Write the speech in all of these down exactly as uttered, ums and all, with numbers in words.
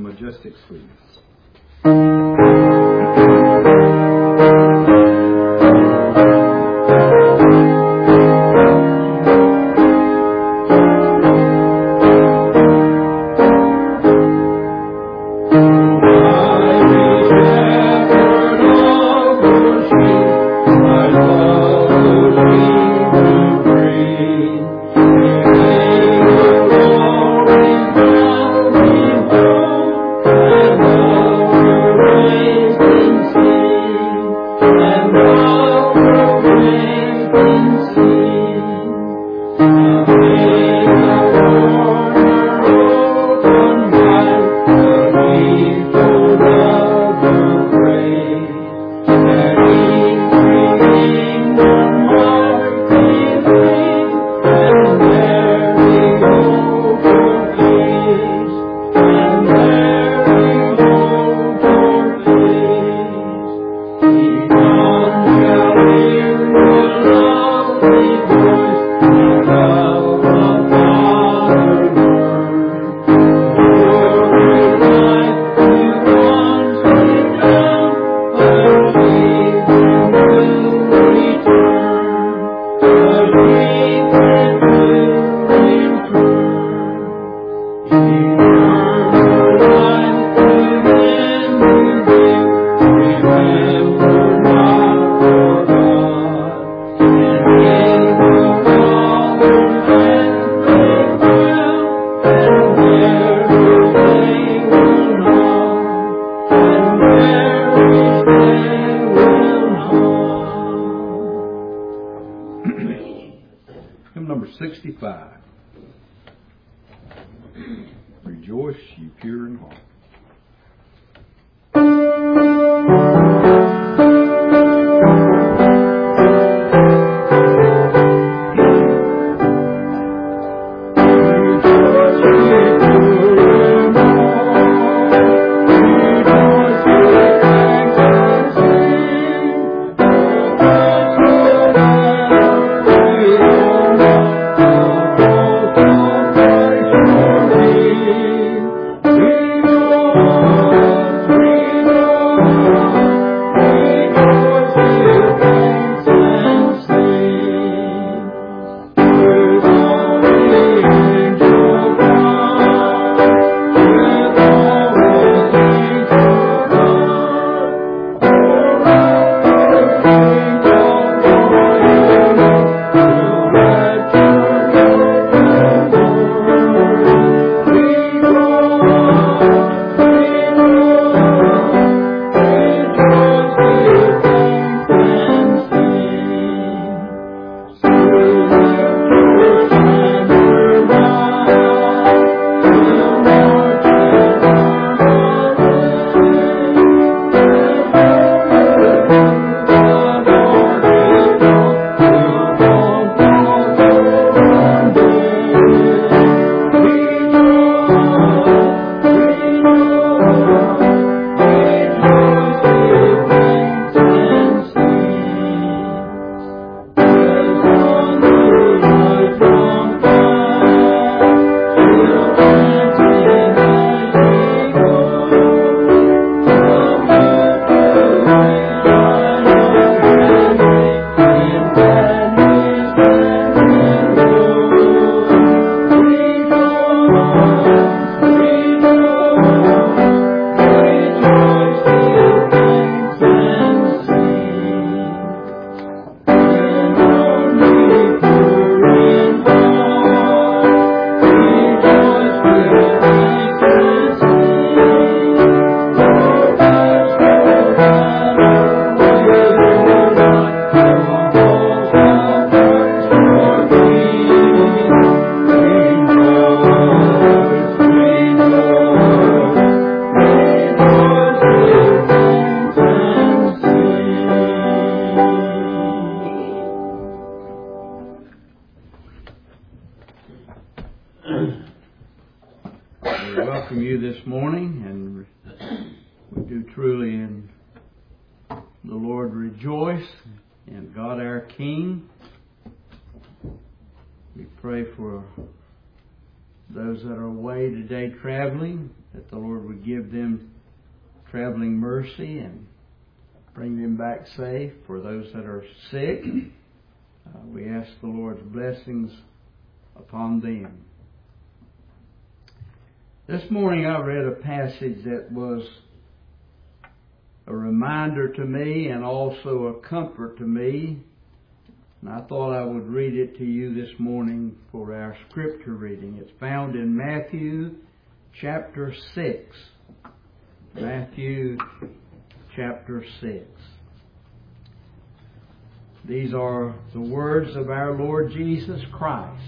Majestic Sweetness. sixty-five. Rejoice, ye pure in heart. those that are away today traveling, that the Lord would give them traveling mercy and bring them back safe. For those that are sick, uh, we ask the Lord's blessings upon them. This morning I read a passage that was a reminder to me and also a comfort to me. And I thought I would read it to you this morning for our scripture reading. It's found in Matthew chapter six. Matthew chapter six. These are the words of our Lord Jesus Christ.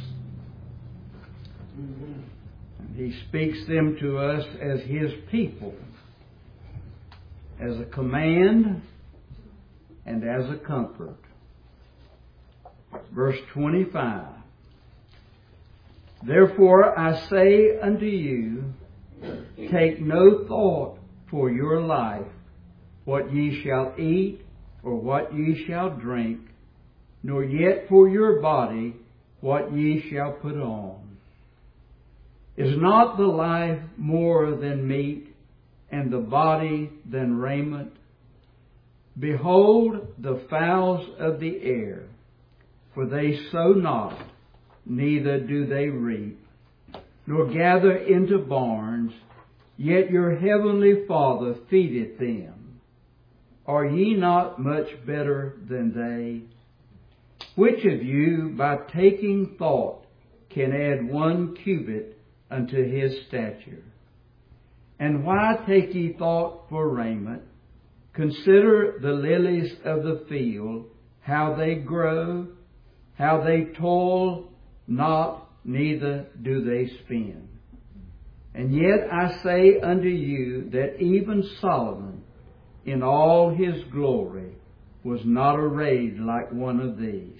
And He speaks them to us as His people, as a command and as a comfort. Verse twenty-five. Therefore I say unto you, take no thought for your life, what ye shall eat, or what ye shall drink, nor yet for your body, what ye shall put on. Is not the life more than meat, and the body than raiment? Behold the fowls of the air, for they sow not, neither do they reap, nor gather into barns, yet your heavenly Father feedeth them. Are ye not much better than they? Which of you, by taking thought, can add one cubit unto his stature? And why take ye thought for raiment? Consider the lilies of the field, how they grow, how they toil not, neither do they spin. And yet I say unto you that even Solomon, in all his glory, was not arrayed like one of these.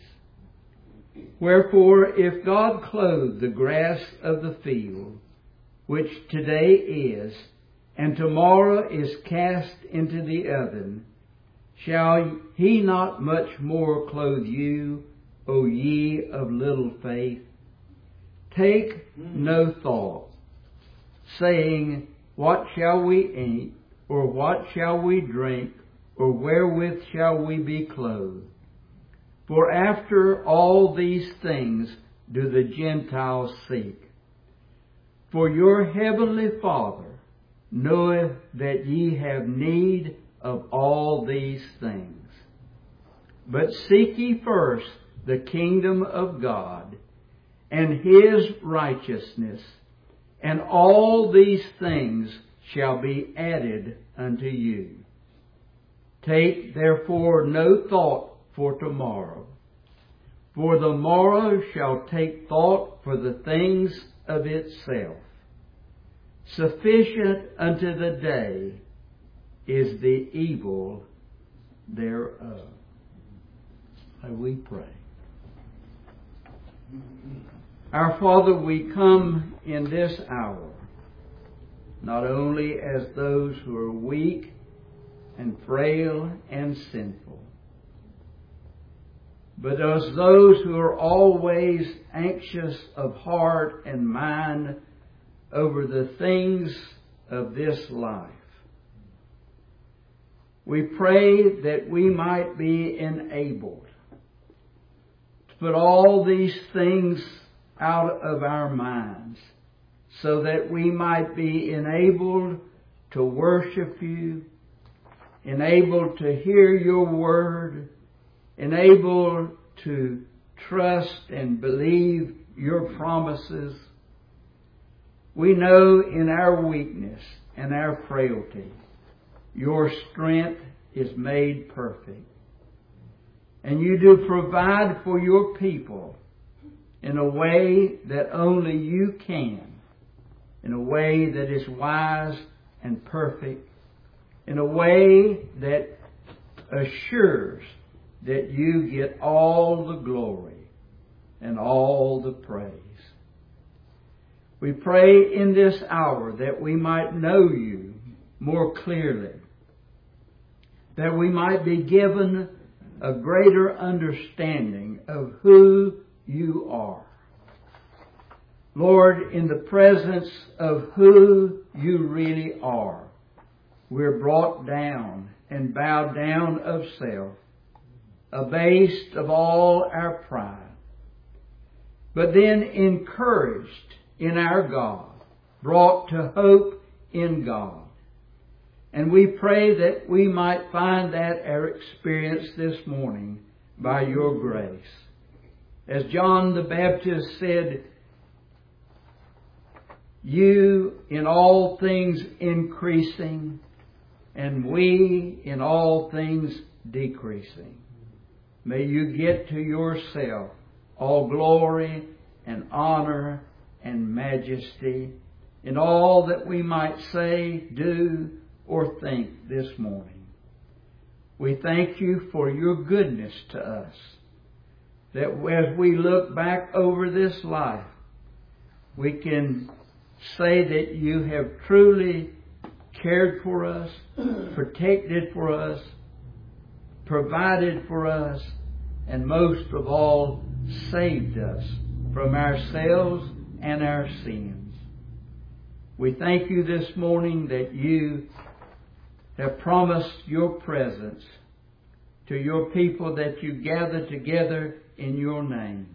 Wherefore, if God clothe the grass of the field, which today is, and tomorrow is cast into the oven, shall He not much more clothe you, O ye of little faith? Take no thought, saying, what shall we eat, or what shall we drink, or wherewith shall we be clothed? For after all these things do the Gentiles seek. For your heavenly Father knoweth that ye have need of all these things. But seek ye first the kingdom of God and His righteousness, and all these things shall be added unto you. Take therefore no thought for tomorrow, for the morrow shall take thought for the things of itself. Sufficient unto the day is the evil thereof. May we pray. Our Father, we come in this hour not only as those who are weak and frail and sinful, but as those who are always anxious of heart and mind over the things of this life. We pray that we might be enabled to put all these things out of our minds, so that we might be enabled to worship you, enabled to hear your word, enabled to trust and believe your promises. We know in our weakness and our frailty, your strength is made perfect. And you do provide for your people in a way that only you can, in a way that is wise and perfect, in a way that assures that you get all the glory and all the praise. We pray in this hour that we might know you more clearly, that we might be given a greater understanding of who you are. Lord, in the presence of who you really are, we're brought down and bowed down of self, abased of all our pride, but then encouraged in our God, brought to hope in God. And we pray that we might find that our experience this morning by your grace. As John the Baptist said, you in all things increasing, and we in all things decreasing. May you get to yourself all glory and honor and majesty in all that we might say, do, or think this morning. We thank you for your goodness to us, that as we look back over this life, we can say that you have truly cared for us, protected for us, provided for us, and most of all, saved us from ourselves and our sins. We thank you this morning that you have promised your presence to your people that you gather together in your name.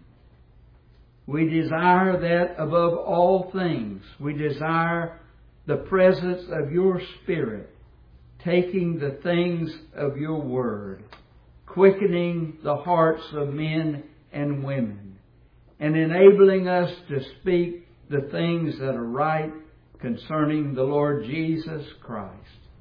We desire that above all things. We desire the presence of your Spirit, taking the things of your Word, quickening the hearts of men and women, and enabling us to speak the things that are right concerning the Lord Jesus Christ.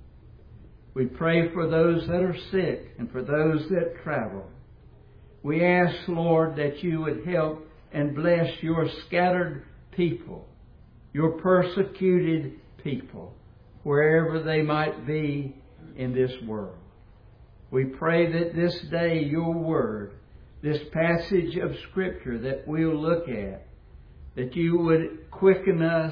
We pray for those that are sick and for those that travel. We ask, Lord, that you would help and bless your scattered people, your persecuted people, wherever they might be in this world. We pray that this day your word, this passage of Scripture that we'll look at, that you would quicken us,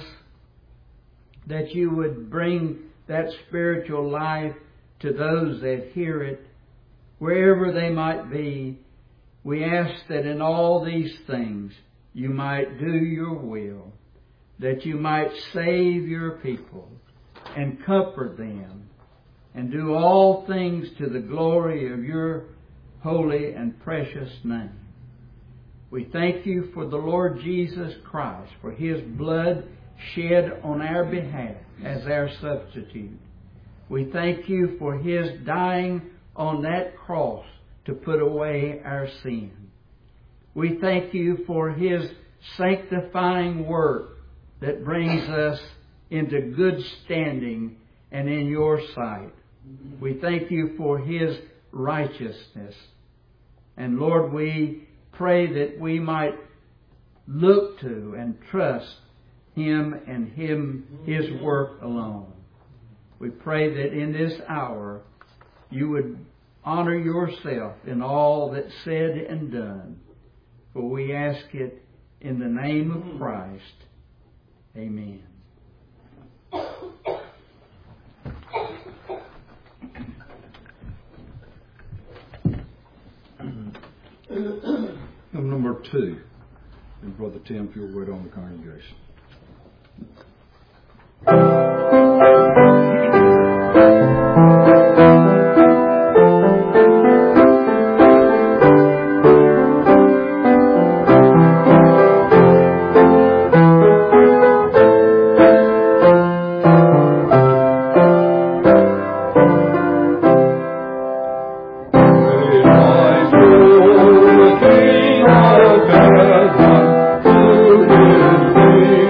that you would bring that spiritual life to those that hear it, wherever they might be. We ask that in all these things you might do your will, that you might save your people and comfort them, and do all things to the glory of your holy and precious name. We thank you for the Lord Jesus Christ, for his blood shed on our behalf as our substitute. We thank you for his dying on that cross to put away our sin. We thank you for his sanctifying work that brings us into good standing and in your sight. We thank you for his righteousness. And Lord, we pray that we might look to and trust him and him, his work alone. We pray that in this hour you would honor yourself in all that's said and done. For we ask it in the name of Christ. Amen. Hymn number two. And Brother Tim, if you'll wait on the congregation. King of heaven, to his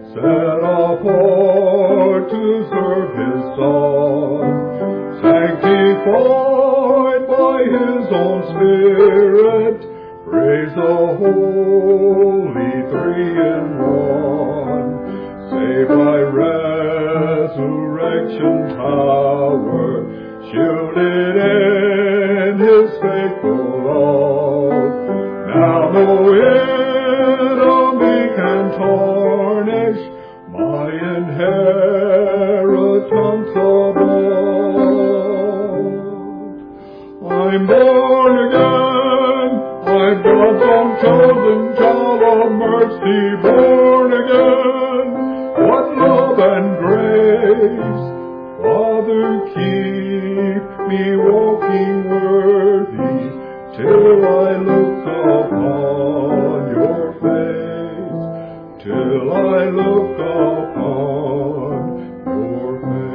set apart to serve His Son, sanctified by His own Spirit, praise the Holy Three in One, saved by resurrection power, shielded in His faithful love. Now no enemy can tarnish my inheritance above. I'm born again, I'm God's own chosen child of mercy, born again. What love and grace, Father, keep me walking worthy till I look upon your face, till I look upon your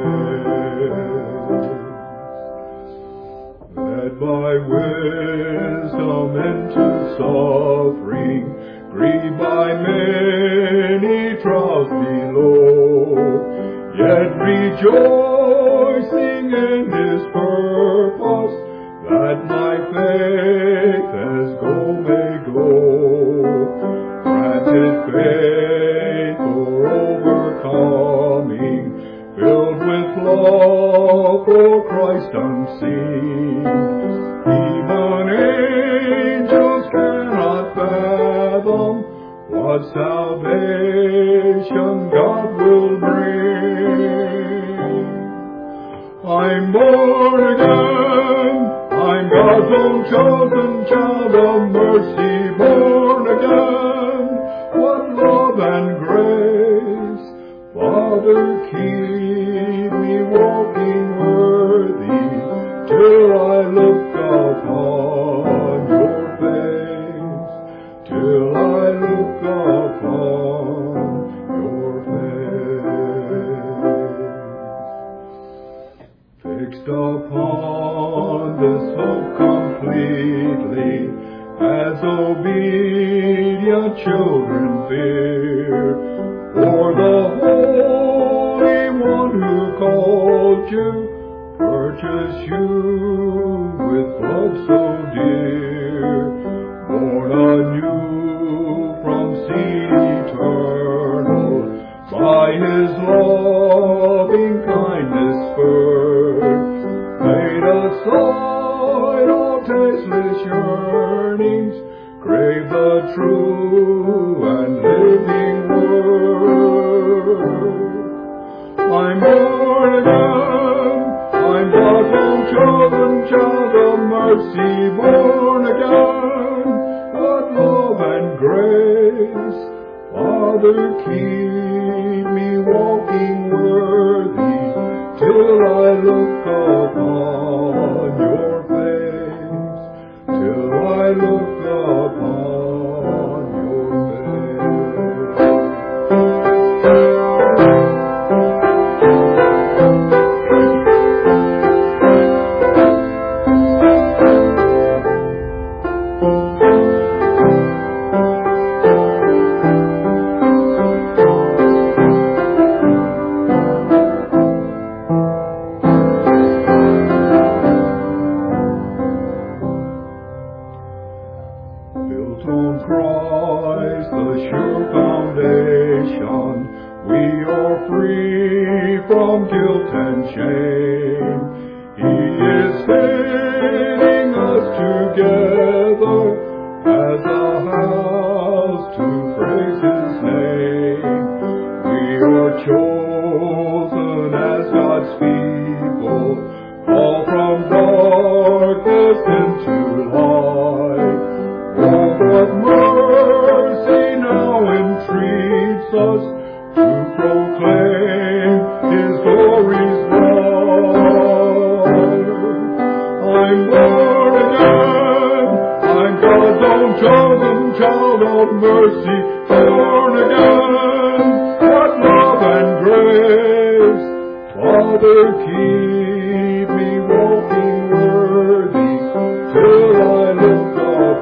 face. Led by wisdom into suffering, grieved by many trials below, yet rejoicing in His purpose, that my faith as go may go. Granted faith for overcoming, filled with love for Christ unseen. Even angels cannot fathom what salvation God will bring. I'm born again, I'm God's own chosen child of mercy, born again. What love and grace, Father, keep me walking worthy till I look upon your face, till I look upon your face. Fixed upon this hope completely, as obedient children fear, for the Holy One who called you, purchased you with blood so dear, born anew from seed eternal, by His loving kindness spurred, laid aside all tasteless yearnings, crave the true and living Word. I'm born again, I'm God's own chosen child of mercy, born again. What love and grace, Father, keep me walking worthy till I look upon your face, till I look upon your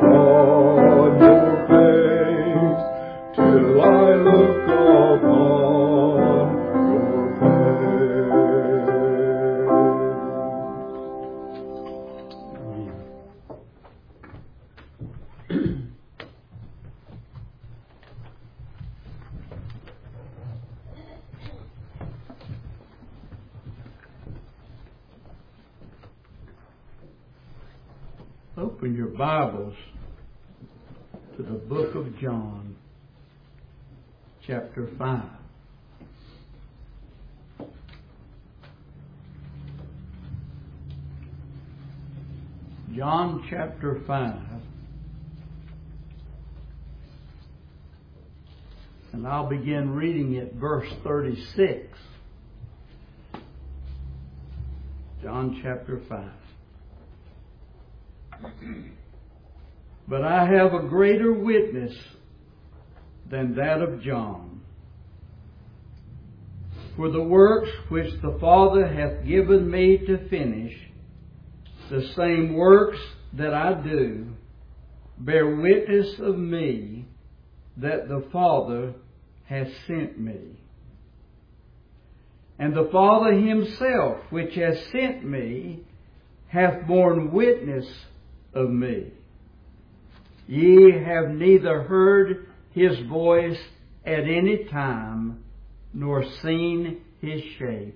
till I look upon Open your Bibles to the book of John, chapter five. John chapter five. And I'll begin reading at verse thirty-six. John chapter five. But I have a greater witness than that of John. For the works which the Father hath given me to finish, the same works that I do, bear witness of me that the Father hath sent me. And the Father himself, which hath sent me, hath borne witness of me. Ye have neither heard his voice at any time, nor seen his shape.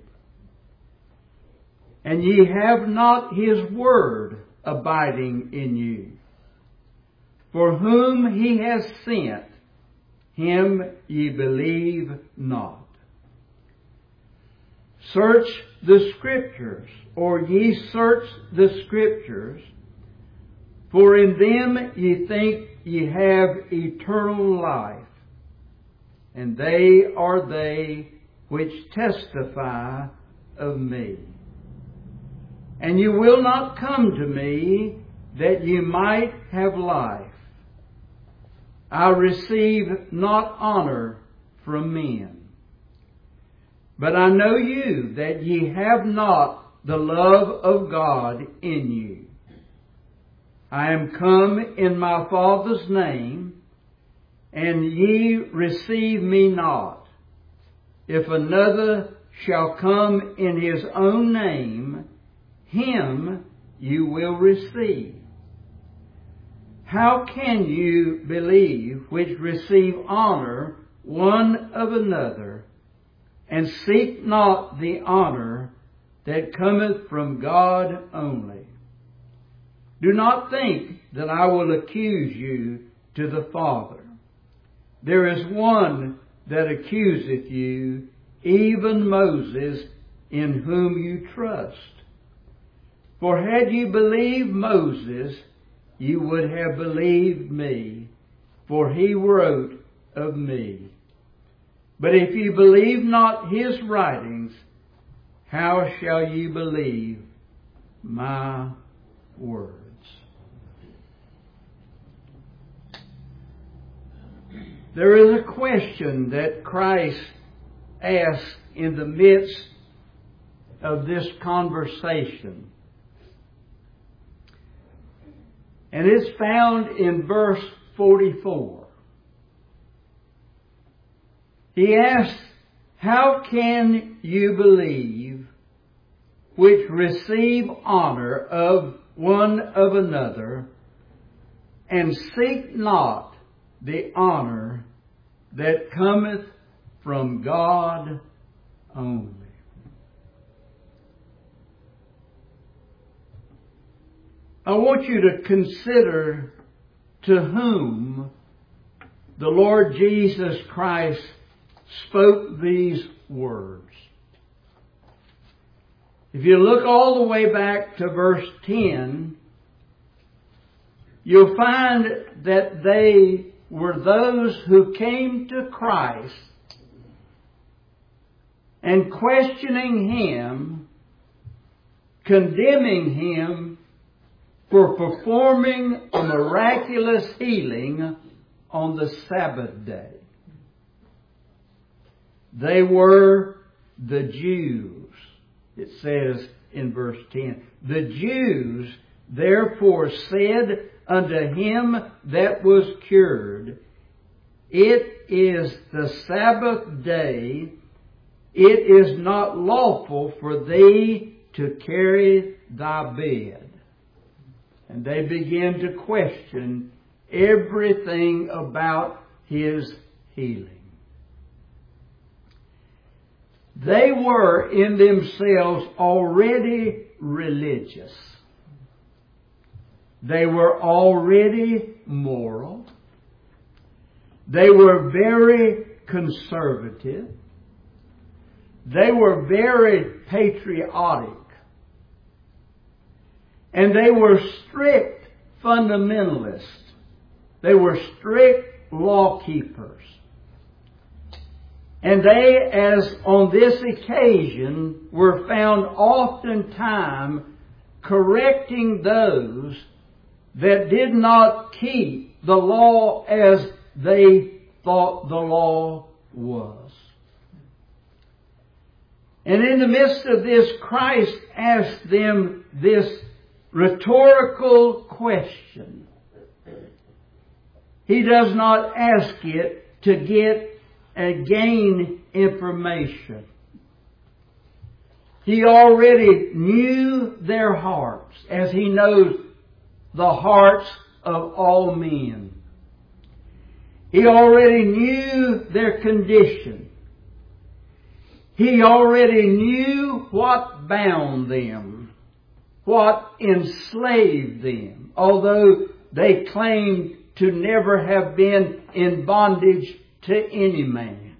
And ye have not his word abiding in you. For whom he hath sent, him ye believe not. Search the Scriptures, or ye search the Scriptures, for in them ye think ye have eternal life, and they are they which testify of me. And you will not come to me that ye might have life. I receive not honor from men. But I know you, that ye have not the love of God in you. I am come in my Father's name, and ye receive me not. If another shall come in his own name, him you will receive. How can you believe which receive honor one of another, and seek not the honor that cometh from God only? Do not think that I will accuse you to the Father. There is one that accuseth you, even Moses, in whom you trust. For had you believed Moses, you would have believed me, for he wrote of me. But if you believe not his writings, how shall you believe my words? There is a question that Christ asked in the midst of this conversation. And it's found in verse forty-four. He asks, how can you believe which receive honor of one of another, and seek not the honor that cometh from God only? I want you to consider to whom the Lord Jesus Christ spoke these words. If you look all the way back to verse ten, you'll find that they were those who came to Christ and questioning Him, condemning Him for performing a miraculous healing on the Sabbath day. They were the Jews. It says in verse ten, the Jews therefore said unto him that was cured, it is the Sabbath day, it is not lawful for thee to carry thy bed. And they began to question everything about his healing. They were in themselves already religious. They were already moral. They were very conservative. They were very patriotic. And they were strict fundamentalists. They were strict law keepers. And they, as on this occasion, were found oftentimes correcting those that did not keep the law as they thought the law was. And in the midst of this, Christ asked them this rhetorical question. He does not ask it to get and gain information. He already knew their hearts, as He knows the hearts of all men. He already knew their condition. He already knew what bound them, what enslaved them, although they claimed to never have been in bondage to any man.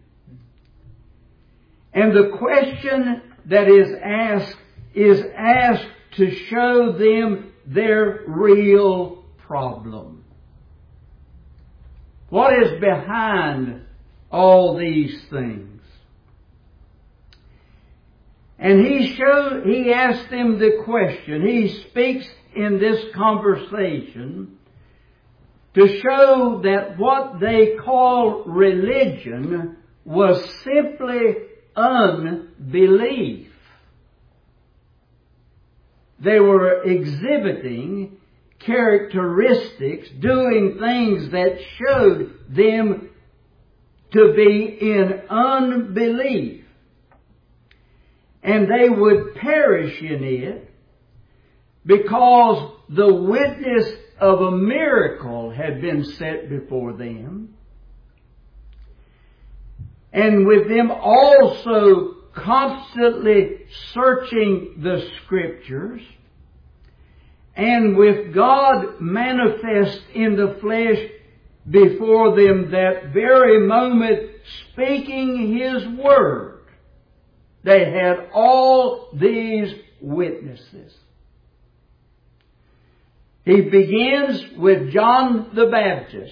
And the question that is asked is asked to show them their real problem. What is behind all these things? And he showed, he asked them the question. He speaks in this conversation to show that what they call religion was simply unbelief. They were exhibiting characteristics, doing things that showed them to be in unbelief. And they would perish in it because the witness of a miracle had been set before them. And with them also constantly searching the Scriptures, and with God manifest in the flesh before them that very moment, speaking His Word, they had all these witnesses. He begins with John the Baptist.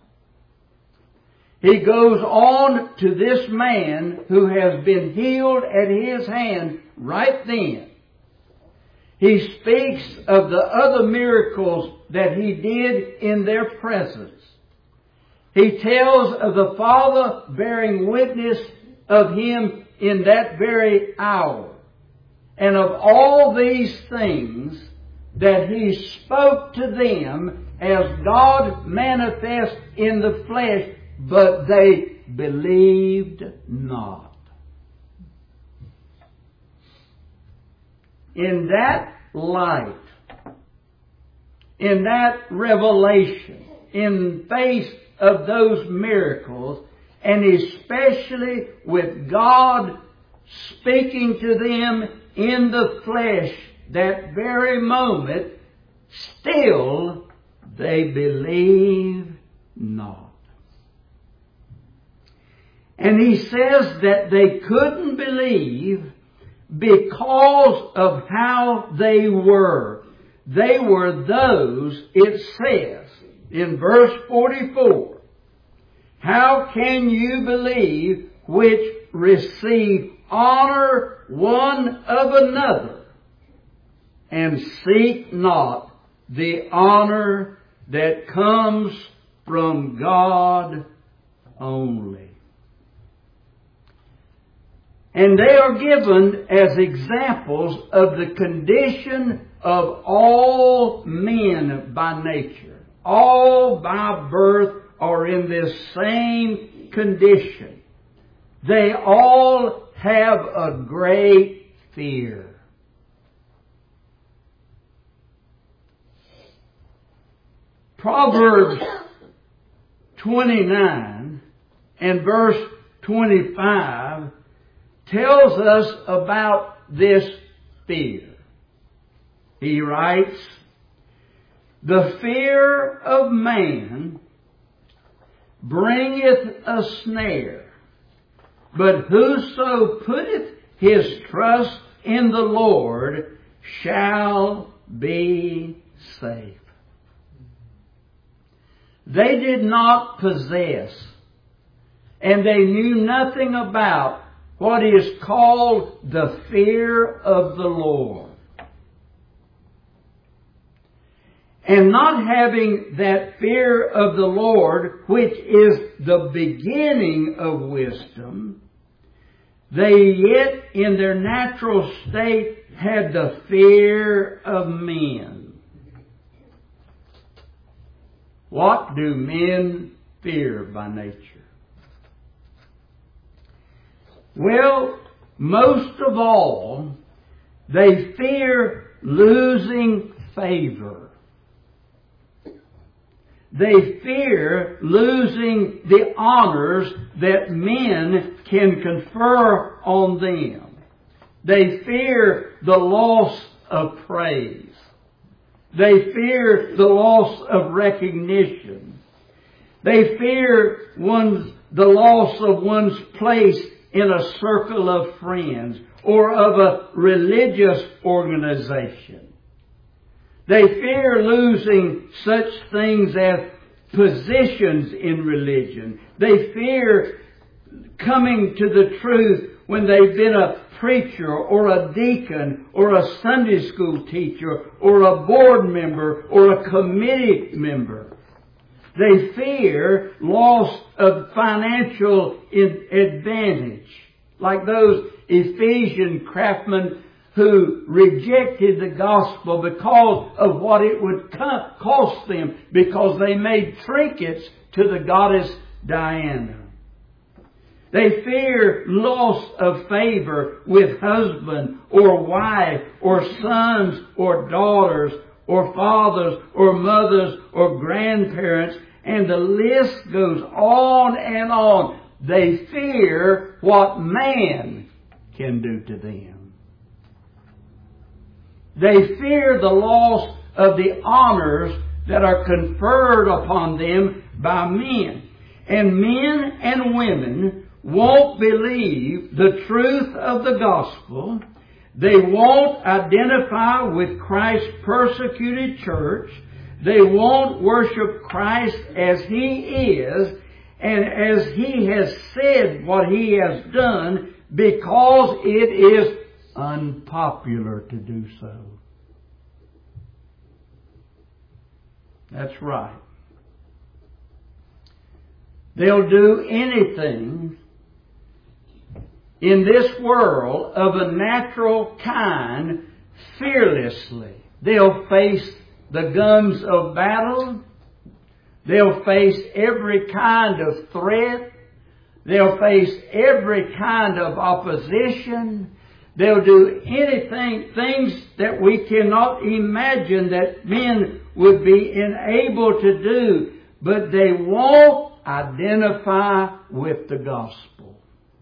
He goes on to this man who has been healed at his hand right then. He speaks of the other miracles that he did in their presence. He tells of the Father bearing witness of him in that very hour. And of all these things that He spoke to them as God manifest in the flesh, but they believed not. In that light, in that revelation, in face of those miracles, and especially with God speaking to them in the flesh that very moment, still they believe not. And he says that they couldn't believe because of how they were. They were those, it says in verse forty-four, how can you believe which receive honor one of another, and seek not the honor that comes from God only? And they are given as examples of the condition of all men by nature. All by birth are in this same condition. They all have a great fear. Proverbs twenty-nine and verse twenty-five tells us about this fear. He writes, The fear of man bringeth a snare, but whoso putteth his trust in the Lord shall be safe. They did not possess, and they knew nothing about what is called the fear of the Lord. And not having that fear of the Lord, which is the beginning of wisdom, they yet in their natural state had the fear of men. What do men fear by nature? Well, most of all, they fear losing favor. They fear losing the honors that men can confer on them. They fear the loss of praise. They fear the loss of recognition. They fear one's, the loss of one's place in a circle of friends or of a religious organization. They fear losing such things as positions in religion. They fear coming to the truth when they've been a preacher or a deacon or a Sunday school teacher or a board member or a committee member. They fear loss of financial advantage, like those Ephesian craftsmen who rejected the gospel because of what it would cost them because they made trinkets to the goddess Diana. They fear loss of favor with husband or wife or sons or daughters or fathers or mothers or grandparents, and the list goes on and on. They fear what man can do to them. They fear the loss of the honors that are conferred upon them by men. And men and women won't believe the truth of the gospel. They won't identify with Christ's persecuted church. They won't worship Christ as He is and as He has said what He has done, because it is unpopular to do so. That's right. They'll do anything in this world of a natural kind fearlessly. They'll face the guns of battle. They'll face every kind of threat. They'll face every kind of opposition. They'll do anything, things that we cannot imagine that men would be enabled to do, but they won't identify with the gospel.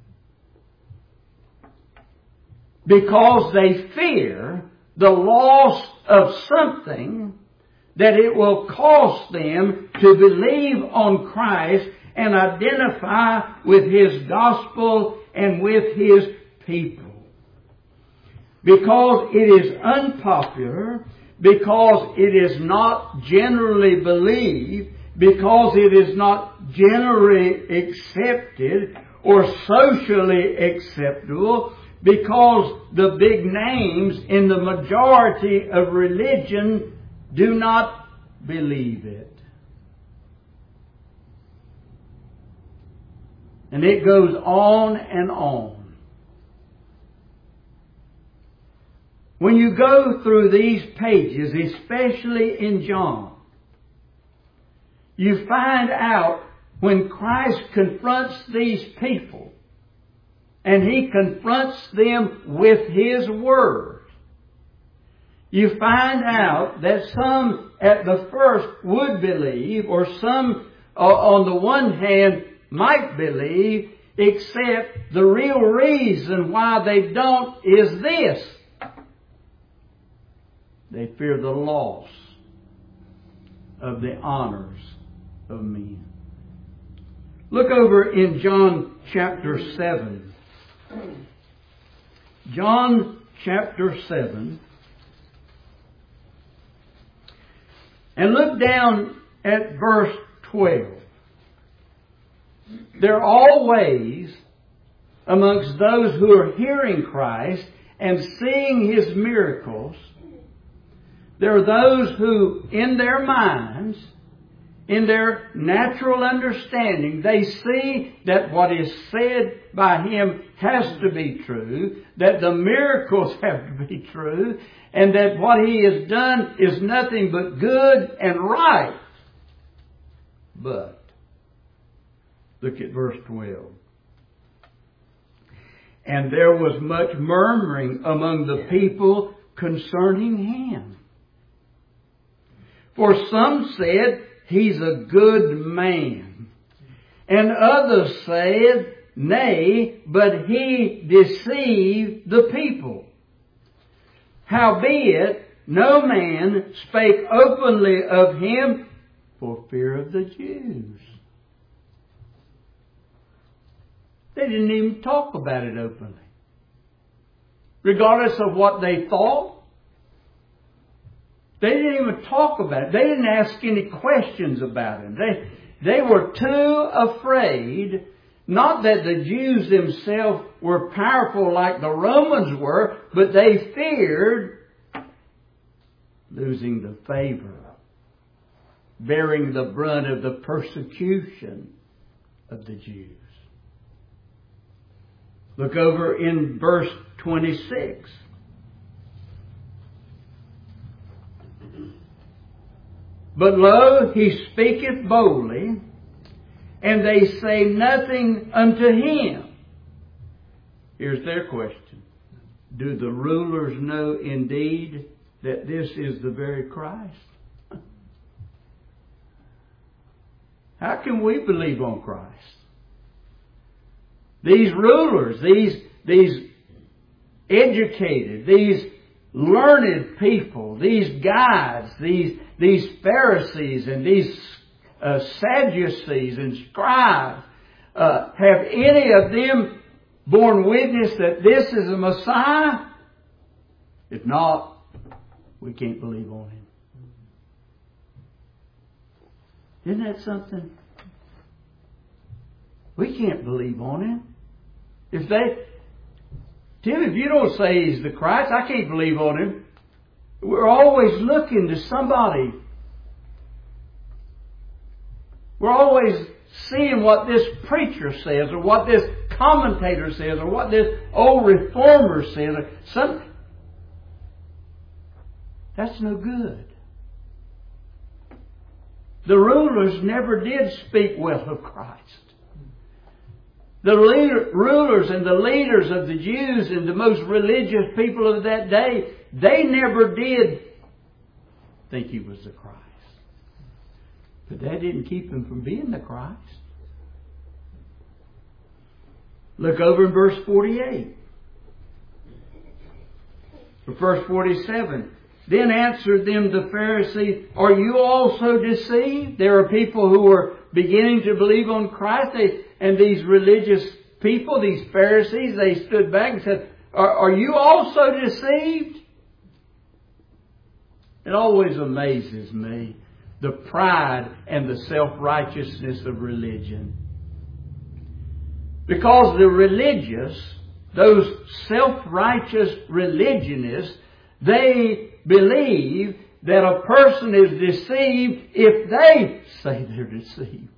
Because they fear the loss of something that it will cost them to believe on Christ and identify with His gospel and with His people. Because it is unpopular, because it is not generally believed, because it is not generally accepted or socially acceptable, because the big names in the majority of religion do not believe it. And it goes on and on. When you go through these pages, especially in John, you find out when Christ confronts these people, and He confronts them with His Word, you find out that some at the first would believe, or some uh, on the one hand might believe, except the real reason why they don't is this. They fear the loss of the honors of men. Look over in John chapter seven. John chapter seven. And look down at verse twelve. There are always, amongst those who are hearing Christ and seeing His miracles, there are those who, in their minds, in their natural understanding, they see that what is said by Him has to be true, that the miracles have to be true, and that what He has done is nothing but good and right. But, look at verse twelve. And there was much murmuring among the people concerning Him. For some said, He's a good man. And others said, Nay, but He deceived the people. Howbeit, no man spake openly of Him for fear of the Jews. They didn't even talk about it openly. Regardless of what they thought, they didn't even talk about it. They didn't ask any questions about Him. They, they were too afraid, not that the Jews themselves were powerful like the Romans were, but they feared losing the favor, bearing the brunt of the persecution of the Jews. Look over in verse twenty-six. But lo, He speaketh boldly, and they say nothing unto Him. Here's their question. Do the rulers know indeed that this is the very Christ? How can we believe on Christ? These rulers, these, these educated, these learned people, these guides, these, these Pharisees and these uh, Sadducees and scribes, uh, have any of them borne witness that this is a Messiah? If not, we can't believe on Him. Isn't that something? We can't believe on Him. If they, Tim, if you don't say He's the Christ, I can't believe on Him. We're always looking to somebody. We're always seeing what this preacher says, or what this commentator says, or what this old reformer says. Or some, that's no good. The rulers never did speak well of Christ. The leader, rulers and the leaders of the Jews and the most religious people of that day, they never did think He was the Christ. But that didn't keep Him from being the Christ. Look over in verse forty-eight. Or verse forty-seven. Then answered them the Pharisees, Are you also deceived? There are people who are beginning to believe on Christ. They, and these religious people, these Pharisees, they stood back and said, Are, are you also deceived? It always amazes me, the pride and the self-righteousness of religion. Because the religious, those self-righteous religionists, they believe that a person is deceived if they say they're deceived.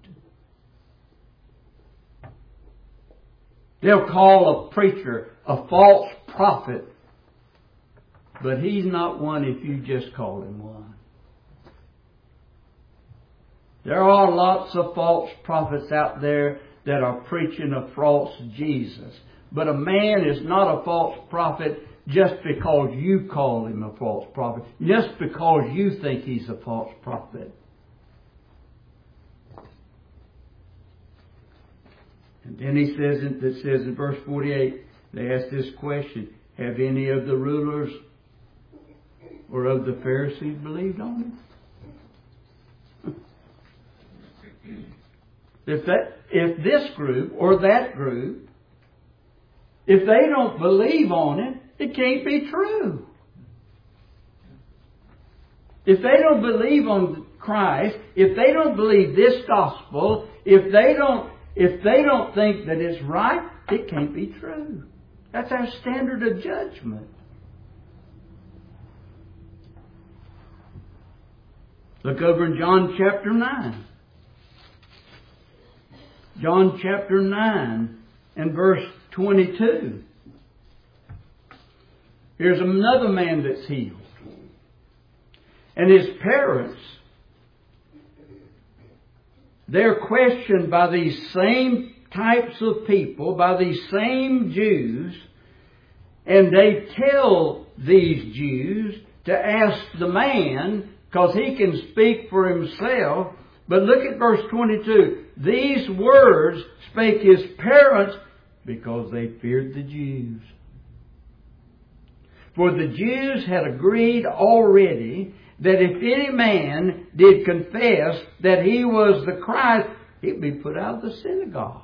They'll call a preacher a false prophet, but he's not one if you just call him one. There are lots of false prophets out there that are preaching a false Jesus. But a man is not a false prophet just because you call him a false prophet. Just because you think he's a false prophet. And then he says, it says in verse forty-eight, they ask this question, have any of the rulers or of the Pharisees believed on him? if that, if this group or that group, if they don't believe on it, it can't be true. If they don't believe on Christ, if they don't believe this gospel, if they don't, if they don't think that it's right, it can't be true. That's our standard of judgment. Look over in John chapter nine. John chapter nine and verse twenty-two. Here's another man that's healed. And his parents, they're questioned by these same types of people, by these same Jews, and they tell these Jews to ask the man, because he can speak for himself. But look at verse twenty-two. These words spake his parents because they feared the Jews. For the Jews had agreed already that if any man did confess that he was the Christ, he'd be put out of the synagogue.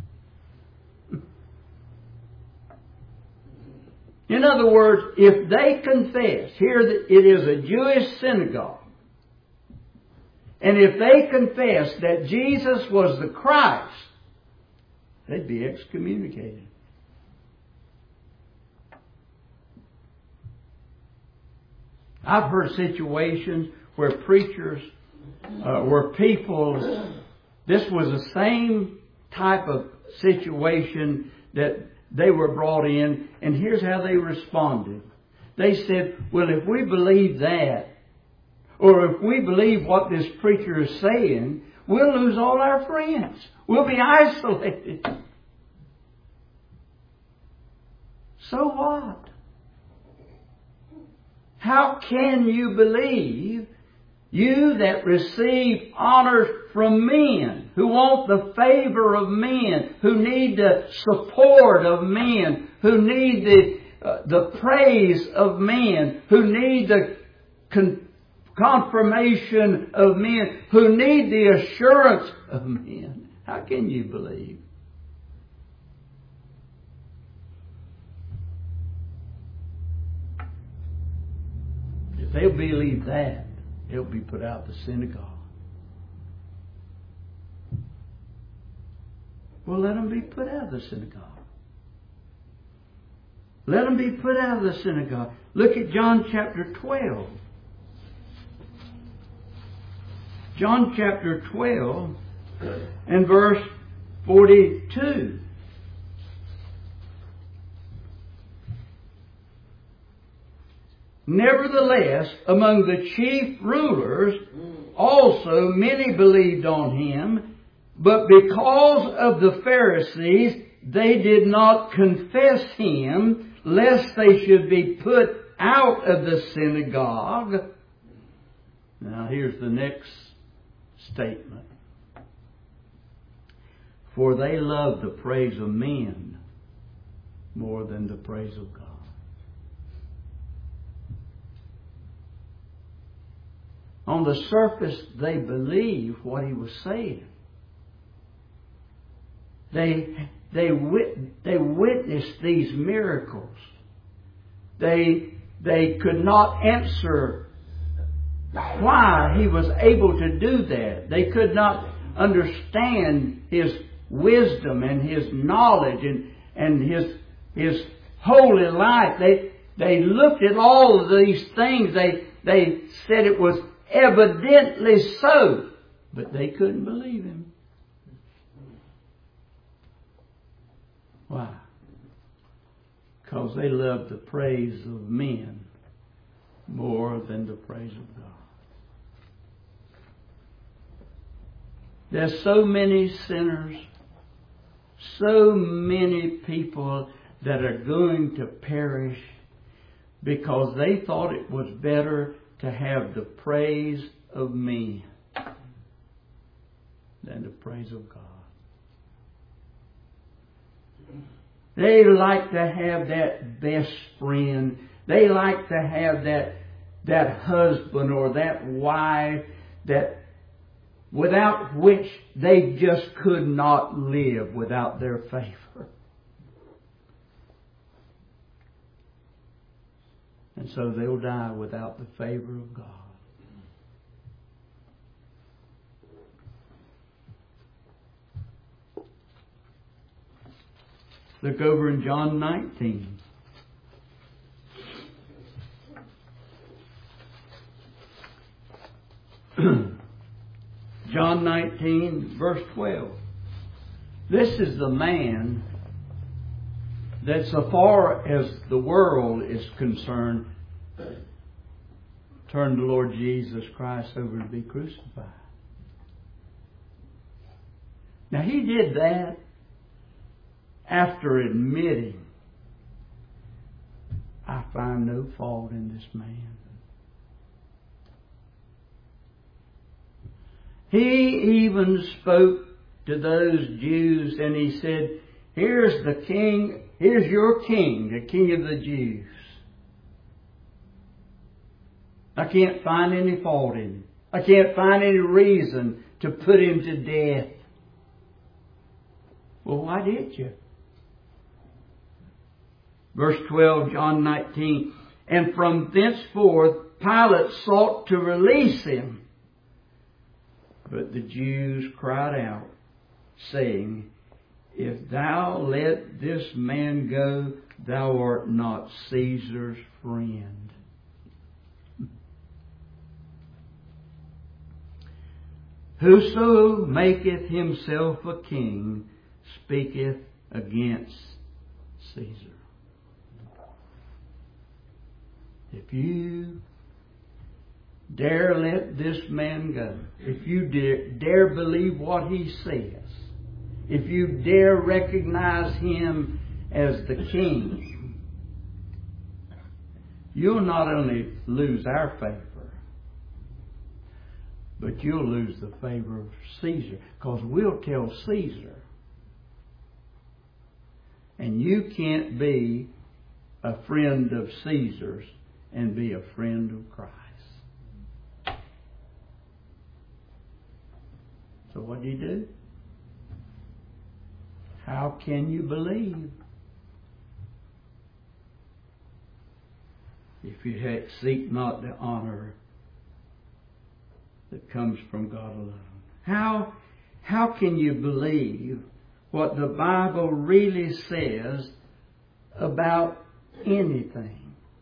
In other words, if they confess, here it is a Jewish synagogue, and if they confess that Jesus was the Christ, they'd be excommunicated. I've heard situations where preachers, uh, where people, this was the same type of situation that they were brought in, and here's how they responded. They said, well, if we believe that, or if we believe what this preacher is saying, we'll lose all our friends. We'll be isolated. So what? How can you believe, you that receive honors from men, who want the favor of men, who need the support of men, who need the, uh, the praise of men, who need the con- confirmation of men, who need the assurance of men? How can you believe? If they'll believe that, they'll be put out of the synagogue. Well, let them be put out of the synagogue. Let them be put out of the synagogue. Look at John chapter twelve. John chapter twelve and verse forty-two. Nevertheless, among the chief rulers also many believed on him, but because of the Pharisees, they did not confess him, lest they should be put out of the synagogue. Now here's the next statement. For they love the praise of men more than the praise of God. On the surface, they believe what he was saying. They, they, wit, they witnessed these miracles. They, they could not answer why he was able to do that. They could not understand his wisdom and his knowledge and, and his, his holy life. They, they looked at all of these things. They, they said it was evidently so, but they couldn't believe him. Why? Because they loved the praise of men more than the praise of God. There's so many sinners, so many people that are going to perish because they thought it was better to have the praise of men than the praise of God. They like to have that best friend. They like to have that, that husband or that wife that without which they just could not live without their favor. And so they'll die without the favor of God. Look over in John nineteen. John nineteen, verse twelve. This is the man that, so far as the world is concerned, turned the Lord Jesus Christ over to be crucified. Now, he did that after admitting, I find no fault in this man. He even spoke to those Jews and he said, here's the king, here's your king, the king of the Jews. I can't find any fault in him. I can't find any reason to put him to death. Well, why did you? Verse twelve, John nineteen. And from thenceforth Pilate sought to release him. But the Jews cried out, saying, If thou let this man go, thou art not Caesar's friend. Whoso maketh himself a king speaketh against Caesar. If you dare let this man go, if you dare, dare believe what he says, if you dare recognize him as the king, you'll not only lose our favor, but you'll lose the favor of Caesar, because we'll tell Caesar. And you can't be a friend of Caesar's and be a friend of Christ. So what do you do? How can you believe if you seek not the honor that comes from God alone? How, how can you believe what the Bible really says about anything?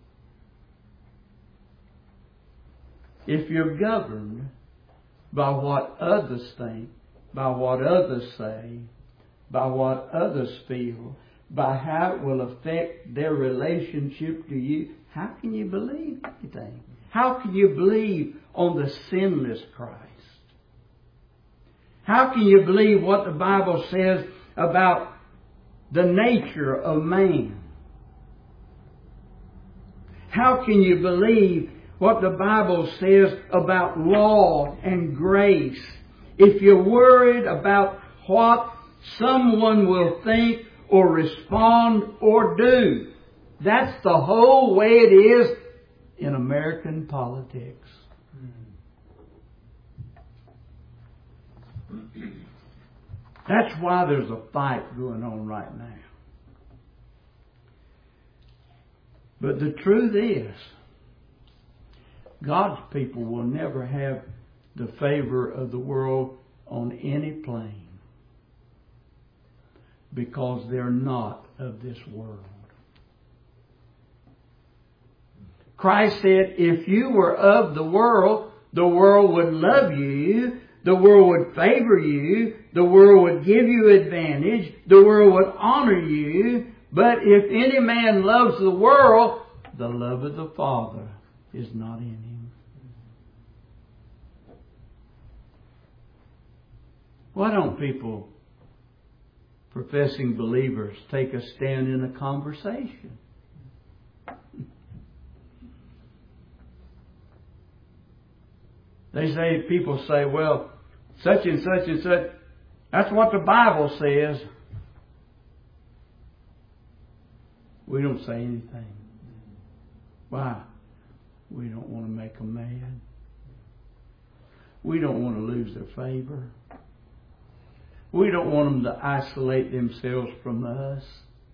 If you're governed by what others think, by what others say, by what others feel, by how it will affect their relationship to you, how can you believe anything? How can you believe on the sinless Christ? How can you believe what the Bible says about the nature of man? How can you believe what the Bible says about law and grace if you're worried about what someone will think or respond or do? That's the whole way it is in American politics. That's why there's a fight going on right now. But the truth is, God's people will never have the favor of the world on any plane, because they're not of this world. Christ said, if you were of the world, the world would love you, the world would favor you, the world would give you advantage, the world would honor you. But if any man loves the world, the love of the Father is not in him. Why don't people, professing believers, take a stand in a conversation? They say, people say, well, such and such and such, that's what the Bible says. We don't say anything. Why? We don't want to make them mad. we don't want to lose their favor. We don't want them to isolate themselves from us.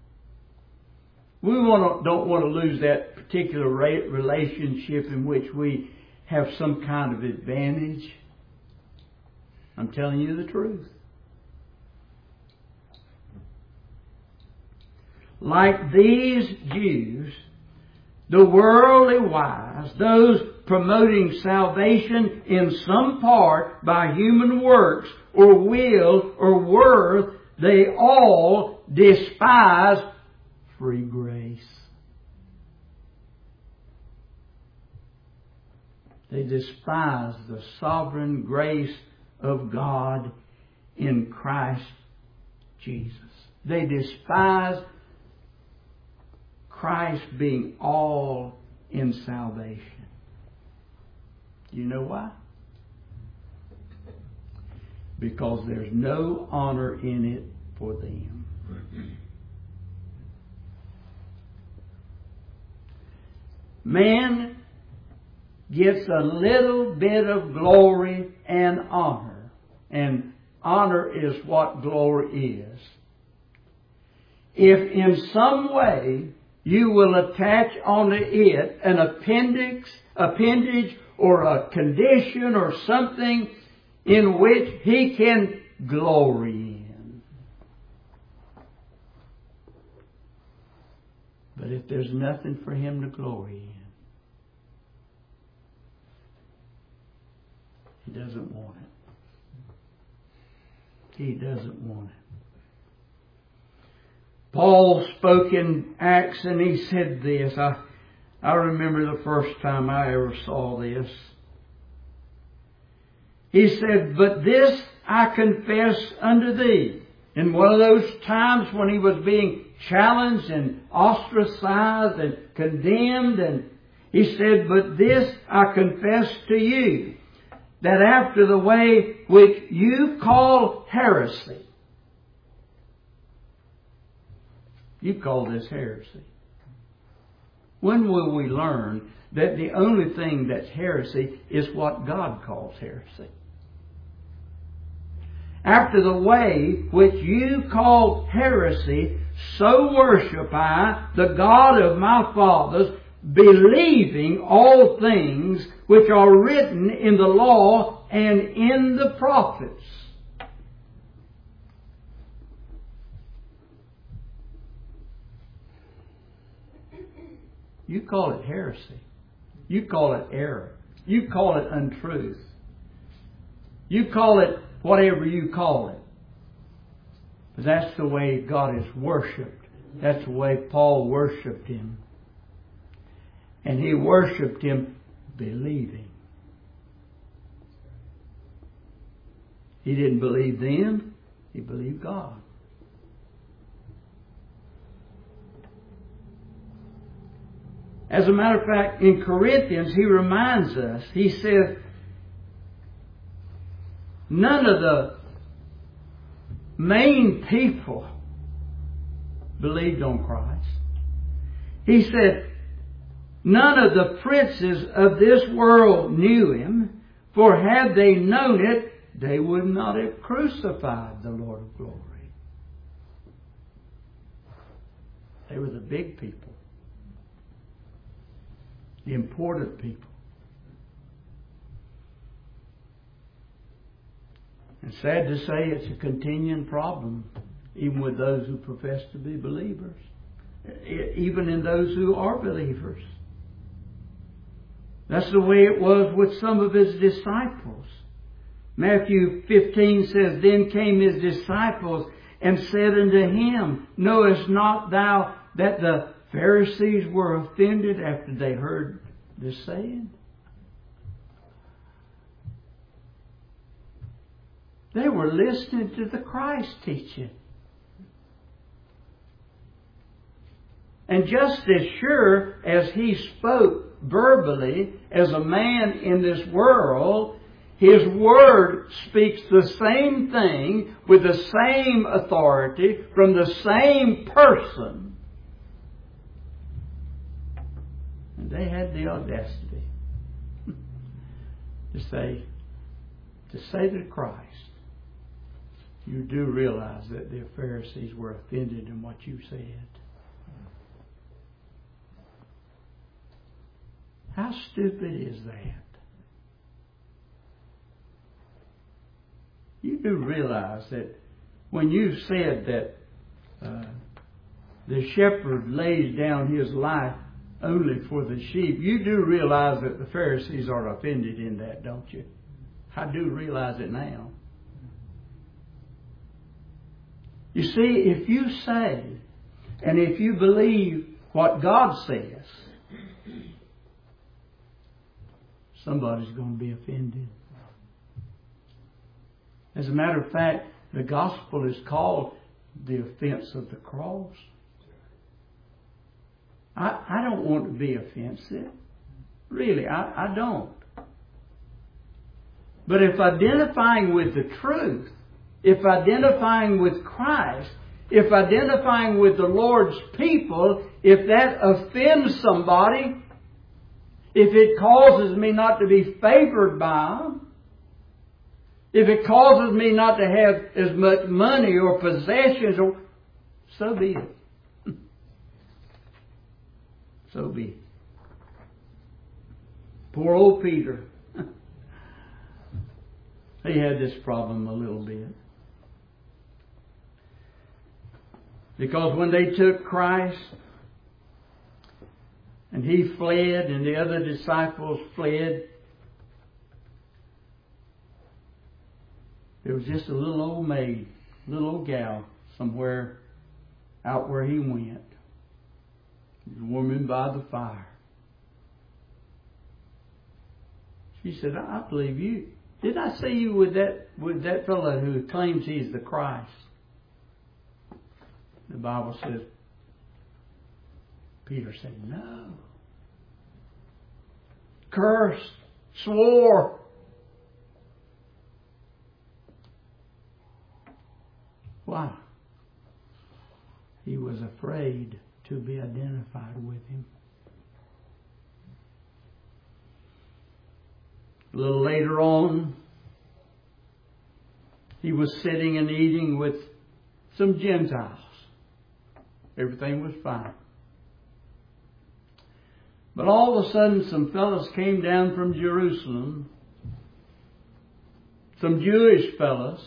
We want to, don't want to lose that particular relationship in which we have some kind of advantage. I'm telling you the truth. Like these Jews, the worldly wise, those promoting salvation in some part by human works or will or worth, they all despise free grace. They despise the sovereign grace of God in Christ Jesus. They despise Christ being all in salvation. Do you know why? Because there's no honor in it for them. Man gets a little bit of glory and honor. And honor is what glory is. If in some way you will attach onto it an appendix, appendage or a condition or something in which He can glory in. But if there's nothing for Him to glory in, He doesn't want it. He doesn't want it. Paul spoke in Acts and he said this. I, I remember the first time I ever saw this. He said, "But this I confess unto thee." In one of those times when he was being challenged and ostracized and condemned, and he said, "But this I confess to you, that after the way which you call heresy," you call this heresy. When will we learn that the only thing that's heresy is what God calls heresy? "After the way which you call heresy, so worship I the God of my fathers, believing all things which are written in the law and in the prophets." You call it heresy. You call it error. You call it untruth. You call it whatever you call it. But that's the way God is worshipped. That's the way Paul worshipped Him. And he worshipped Him believing. He didn't believe them. He believed God. As a matter of fact, in Corinthians, he reminds us, he says, none of the main people believed on Christ. He said, none of the princes of this world knew Him, for had they known it, they would not have crucified the Lord of glory. They were the big people. The important people. And sad to say, it's a continuing problem, even with those who profess to be believers, even in those who are believers. That's the way it was with some of His disciples. Matthew fifteen says, "Then came His disciples and said unto Him, Knowest not thou that the Pharisees were offended after they heard this saying?" They were listening to the Christ teaching. And just as sure as He spoke verbally as a man in this world, His Word speaks the same thing with the same authority from the same person. And they had the audacity to say, to say to Christ, you do realize that the Pharisees were offended in what you said. How stupid is that? You do realize that when you said that uh, the shepherd lays down his life only for the sheep, you do realize that the Pharisees are offended in that, don't you? I do realize it now. You see, if you say, and if you believe what God says, somebody's going to be offended. As a matter of fact, the gospel is called the offense of the cross. I, I don't want to be offensive. Really, I, I don't. But if identifying with the truth, if identifying with Christ, if identifying with the Lord's people, if that offends somebody, if it causes me not to be favored by them, if it causes me not to have as much money or possessions, or so be it. So be it. Poor old Peter. He had this problem a little bit. Because when they took Christ and he fled and the other disciples fled, there was just a little old maid, little old gal somewhere out where he went. A woman by the fire. She said, I believe you. Did I see you with that with that fellow who claims he's the Christ? The Bible says, Peter said, no. Cursed, swore. Why? He was afraid to be identified with him. A little later on, he was sitting and eating with some Gentiles. Everything was fine. But all of a sudden, some fellows came down from Jerusalem, some Jewish fellows,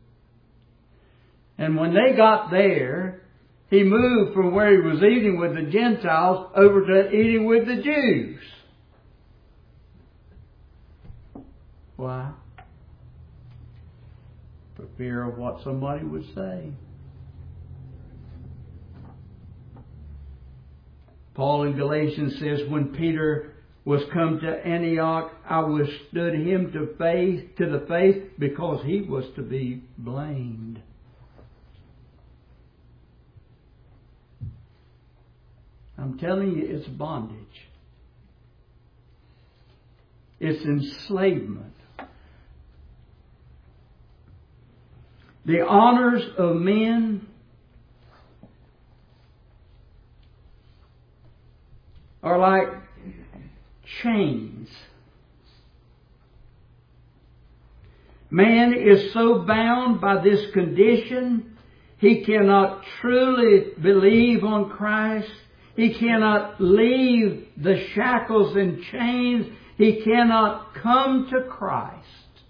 and when they got there, he moved from where he was eating with the Gentiles over to eating with the Jews. Why? For fear of what somebody would say. Paul in Galatians says, when Peter was come to Antioch, I withstood him to faith, to the faith, because he was to be blamed. I'm telling you, it's bondage. It's enslavement. The honors of men are like chains. Man is so bound by this condition, he cannot truly believe on Christ. He cannot leave the shackles and chains. He cannot come to Christ.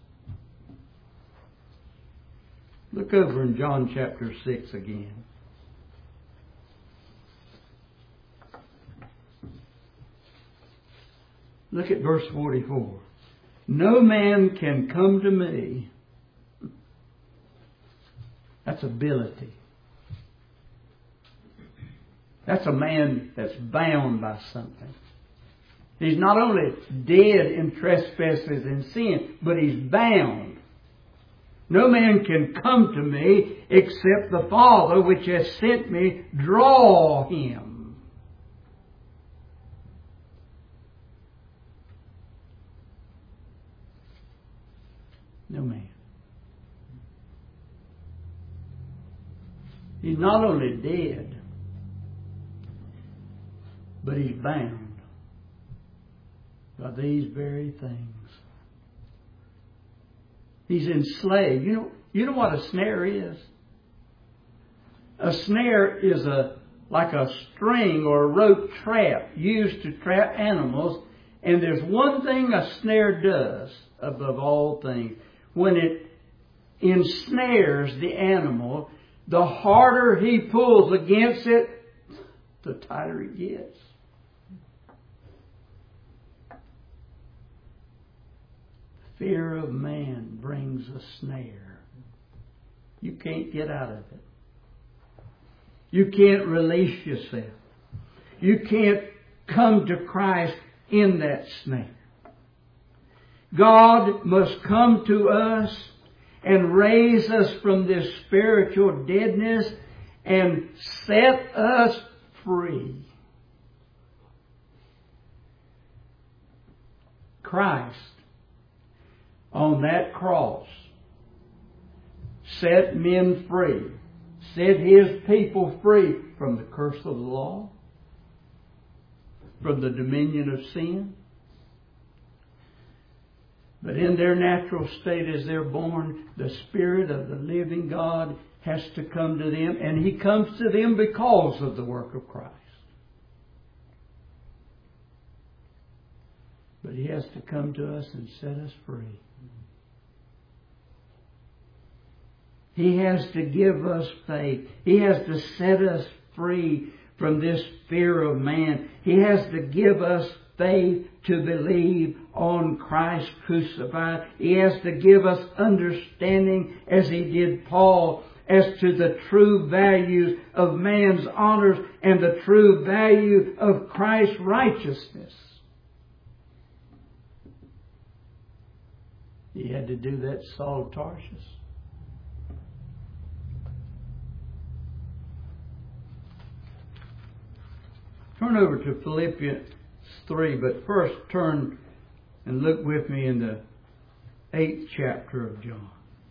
Look over in John chapter six again. Look at verse forty-four. No man can come to me. That's ability. That's a man that's bound by something. He's not only dead in trespasses and sin, but he's bound. No man can come to me except the Father which has sent me draw him. No man. He's not only dead, but he's bound by these very things. He's enslaved. You know, you know what a snare is? A snare is a like a string or a rope trap used to trap animals. And there's one thing a snare does above all things. When it ensnares the animal, the harder he pulls against it, the tighter it gets. Fear of man brings a snare. You can't get out of it. You can't release yourself. You can't come to Christ in that snare. God must come to us and raise us from this spiritual deadness and set us free. Christ on that cross set men free, set His people free from the curse of the law, from the dominion of sin. But in their natural state as they're born, the Spirit of the living God has to come to them, and He comes to them because of the work of Christ. But He has to come to us and set us free. He has to give us faith. He has to set us free from this fear of man. He has to give us faith to believe on Christ crucified. He has to give us understanding, as He did Paul, as to the true values of man's honors and the true value of Christ's righteousness. He had to do that to Saul of Tarsus. Turn over to Philippians three, but first turn and look with me in the eighth chapter of John.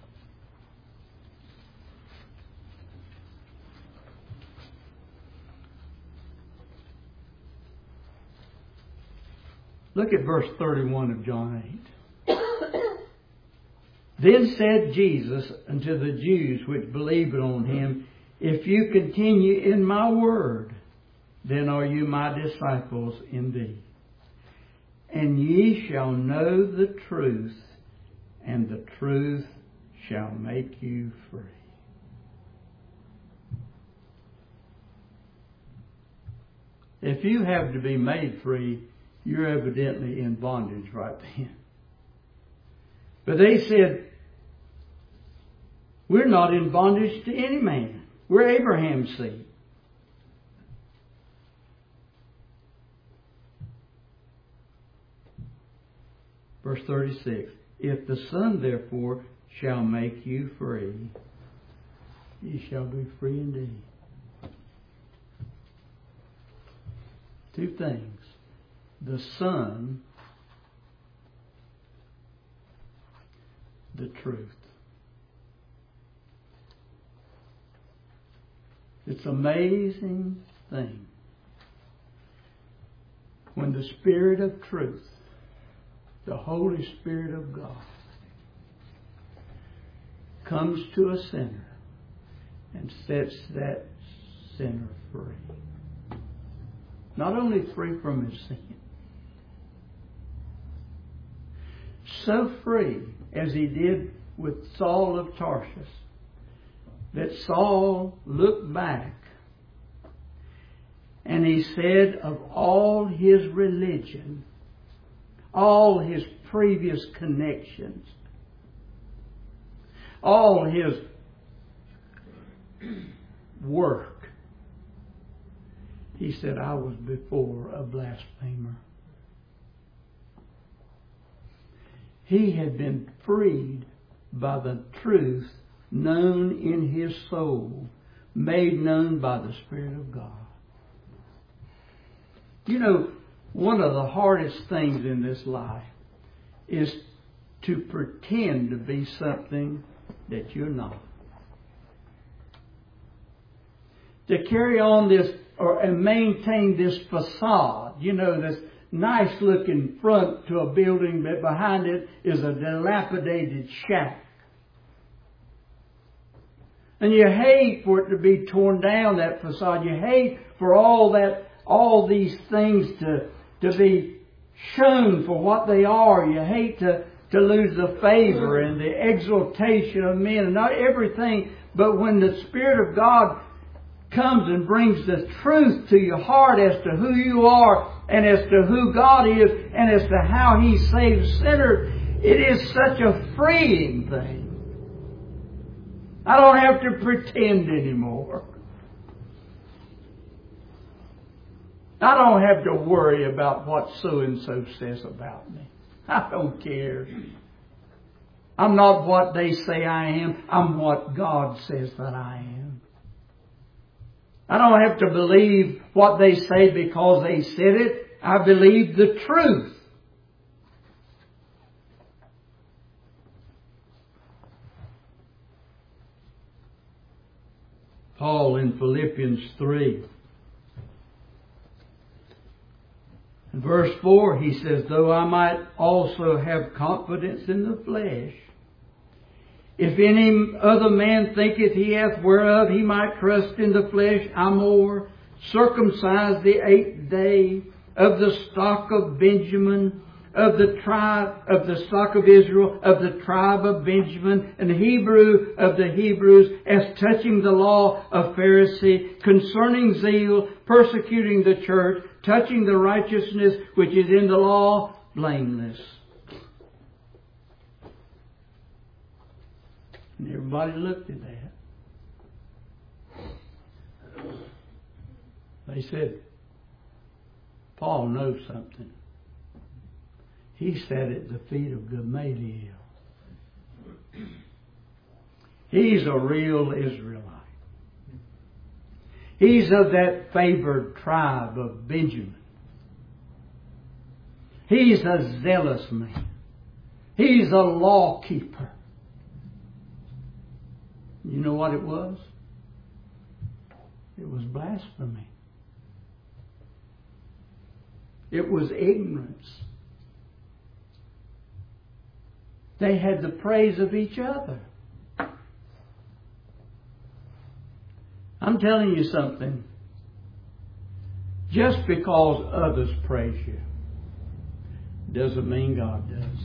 Look at verse thirty-one of John eight. Then said Jesus unto the Jews which believed on Him, If you continue in my word, then are you my disciples indeed. And ye shall know the truth, and the truth shall make you free. If you have to be made free, you're evidently in bondage right then. But they said, we're not in bondage to any man. We're Abraham's seed. Verse thirty-six, If the Son therefore shall make you free, ye shall be free indeed. Two things. The Son, the truth. It's an amazing thing when the Spirit of truth, the Holy Spirit of God, comes to a sinner and sets that sinner free. Not only free from his sin, so free as He did with Saul of Tarsus, that Saul looked back and he said of all his religion, all his previous connections, all his work, he said, I was before a blasphemer. He had been freed by the truth known in his soul, made known by the Spirit of God. You know, one of the hardest things in this life is to pretend to be something that you're not. To carry on this or and maintain this facade, you know, this nice looking front to a building, but behind it is a dilapidated shack And you hate for it to be torn down, that facade. You hate for all that, all these things to, to be shown for what they are. You hate to, to lose the favor and the exaltation of men and not everything. But when the Spirit of God comes and brings the truth to your heart as to who you are and as to who God is and as to how He saves sinners, it is such a freeing thing. I don't have to pretend anymore. I don't have to worry about what so-and-so says about me. I don't care. I'm not what they say I am. I'm what God says that I am. I don't have to believe what they say because they said it. I believe the truth. Paul in Philippians three. In verse four he says, though I might also have confidence in the flesh, if any other man thinketh he hath whereof he might trust in the flesh, I more, circumcised the eighth day, of the stock of Benjamin, of the tribe of the stock of Israel, of the tribe of Benjamin, and Hebrew of the Hebrews, as touching the law of Pharisee, concerning zeal, persecuting the church, touching the righteousness which is in the law, blameless. And everybody looked at that. They said, Paul knows something. He sat at the feet of Gamaliel. He's a real Israelite. He's of that favored tribe of Benjamin. He's a zealous man. He's a law keeper. You know what it was? It was blasphemy. It was ignorance. They had the praise of each other. I'm telling you something. Just because others praise you doesn't mean God does.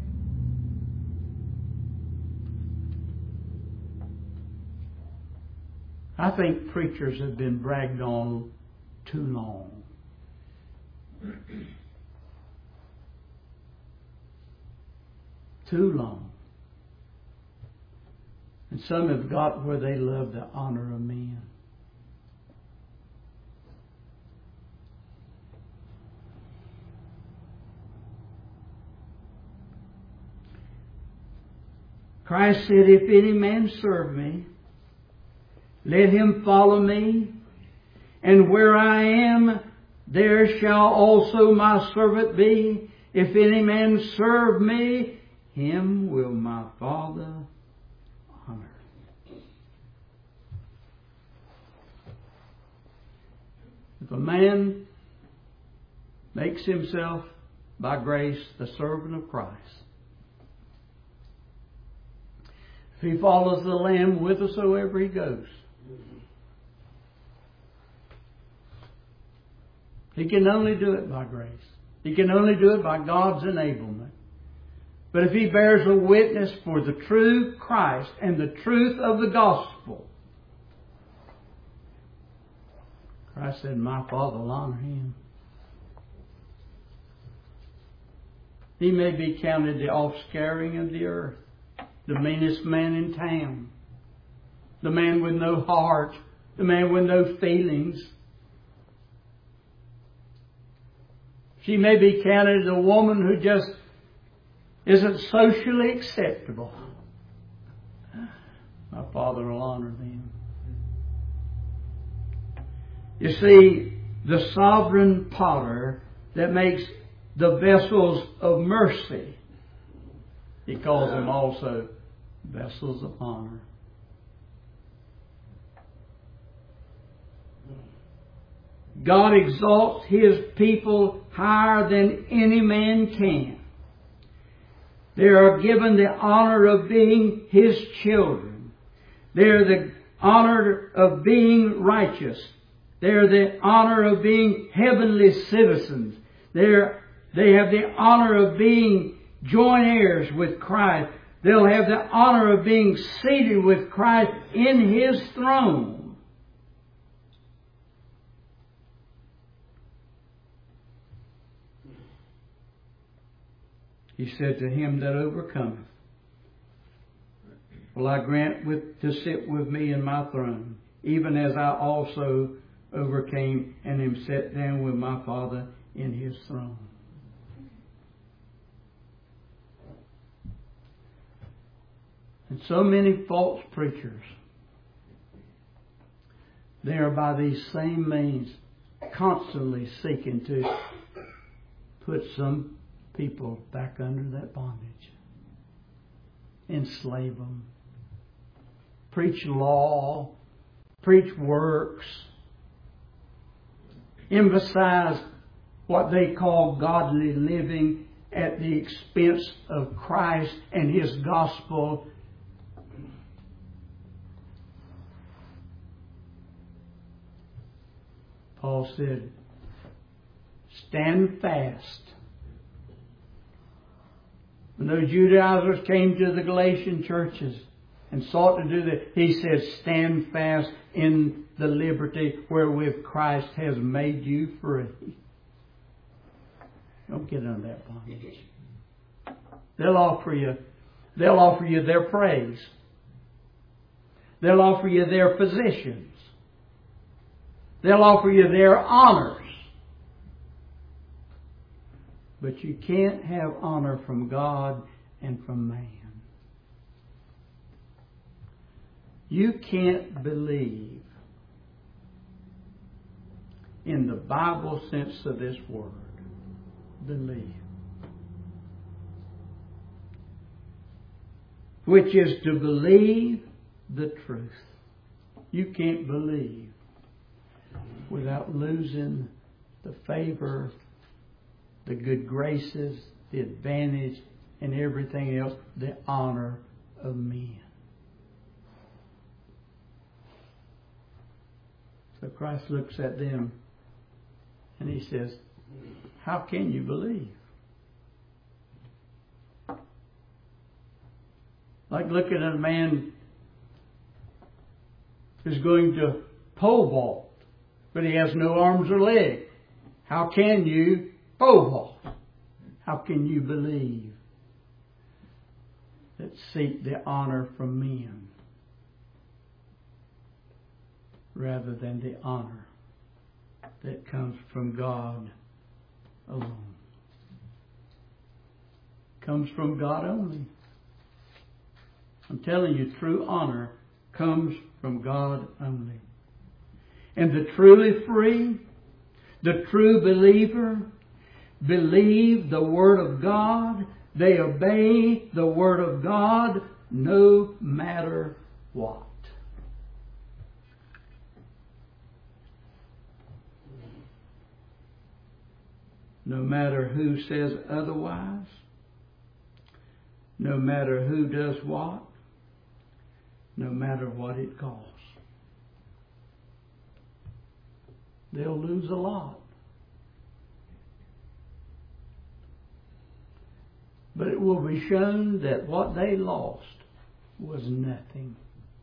I think preachers have been bragged on too long. Too long. And some have got where they love the honor of men. Christ said, if any man serve me, let him follow me, and where I am, there shall also my servant be. If any man serve me, him will my Father honor. If a man makes himself by grace the servant of Christ, if he follows the Lamb whithersoever he goes, he can only do it by grace. He can only do it by God's enablement. But if he bears a witness for the true Christ and the truth of the gospel, Christ said, my Father will honor him. He may be counted the offscouring of the earth, the meanest man in town, the man with no heart, the man with no feelings. She may be counted a woman who just isn't socially acceptable. My Father will honor them. You see, the sovereign potter that makes the vessels of mercy, he calls them also vessels of honor. God exalts His people higher than any man can. They are given the honor of being His children. They are the honor of being righteous. They're the honor of being heavenly citizens. They're, they have the honor of being joint heirs with Christ. They'll have the honor of being seated with Christ in His throne. He said, to him that overcometh, will I grant with, to sit with me in my throne, even as I also overcame and am set down with my Father in His throne. And so many false preachers, they are by these same means constantly seeking to put some people back under that bondage. Enslave them. Preach law. Preach works. Emphasize what they call godly living at the expense of Christ and His gospel. Paul said, stand fast. When those Judaizers came to the Galatian churches and sought to do that, he said, stand fast in the liberty wherewith Christ has made you free. Don't get under that bondage. They'll offer you, they'll offer you their praise. They'll offer you their positions. They'll offer you their honors. But you can't have honor from God and from man. You can't believe in the Bible sense of this word. Believe. Which is to believe the truth. You can't believe without losing the favor, the good graces, the advantage, and everything else, the honor of men. So Christ looks at them and He says, how can you believe? Like looking at a man who's going to pole vault, but he has no arms or legs. How can you pole vault? How can you believe that seek the honor from men rather than the honor that comes from God alone? Comes from God only. I'm telling you, true honor comes from God only. And the truly free, the true believer, believe the Word of God. They obey the Word of God no matter what. No matter who says otherwise. No matter who does what. No matter what it costs. They'll lose a lot. But it will be shown that what they lost was nothing.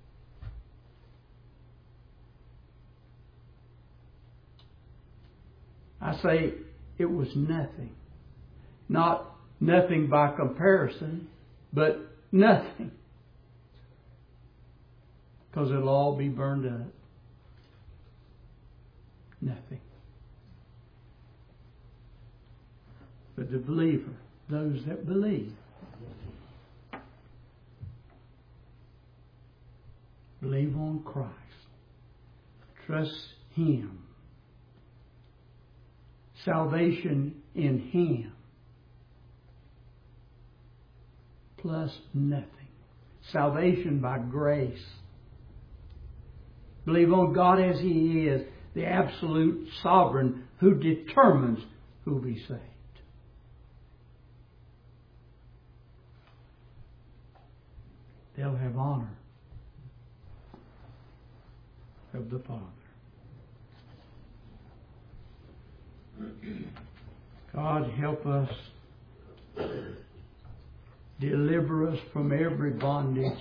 I say it was nothing. Not nothing by comparison, but nothing. Because it'll all be burned up. Nothing. But the believer, those that believe, believe on Christ. Trust Him. Salvation in Him. Plus nothing. Salvation by grace. Believe on God as He is, the absolute sovereign who determines who will be saved. They'll have honor. of the Father. God, help us. Deliver us from every bondage.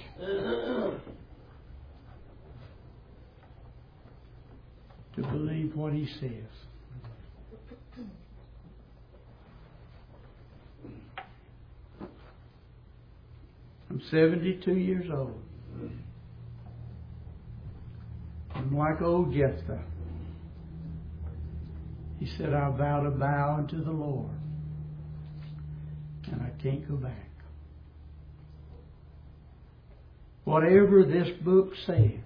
To believe what He says. I'm seventy-two years old. I'm like old Jephthah. He said, I vow to bow unto the Lord. And I can't go back. Whatever this book says,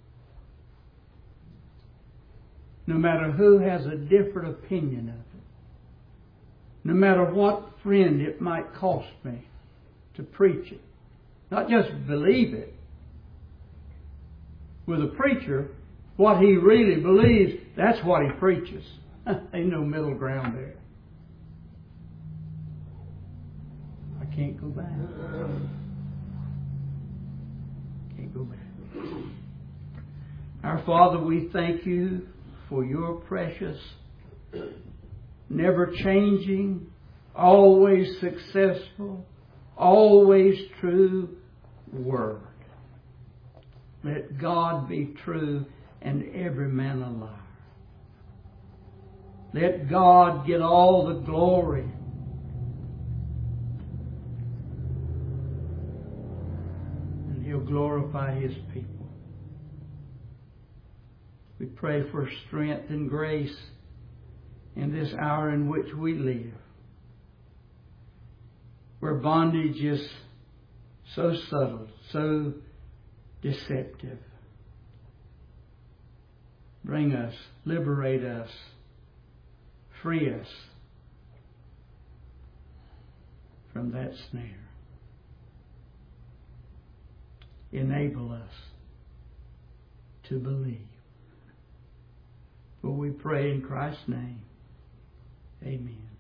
no matter who has a different opinion of it, no matter what friend it might cost me to preach it, not just believe it. With a preacher, what he really believes, that's what he preaches. Ain't no middle ground there. I can't go back. Can't go back. Our Father, we thank You for Your precious, never changing, always successful, always true Word. Let God be true and every man a liar. Let God get all the glory. And He'll glorify His people. We pray for strength and grace in this hour in which we live, where bondage is so subtle, so deceptive. Bring us, liberate us, free us from that snare. Enable us to believe. For we pray in Christ's name. Amen.